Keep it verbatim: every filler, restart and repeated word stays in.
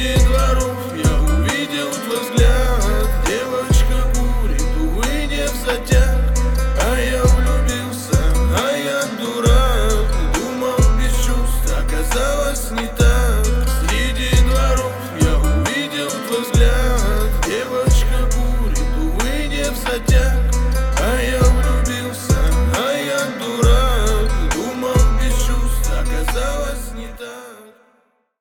среди дворов я увидел твой взгляд. Девочка курит, увы, не в затяг. А я влюбился, а я дурак. Думал без чувств, оказалось не так.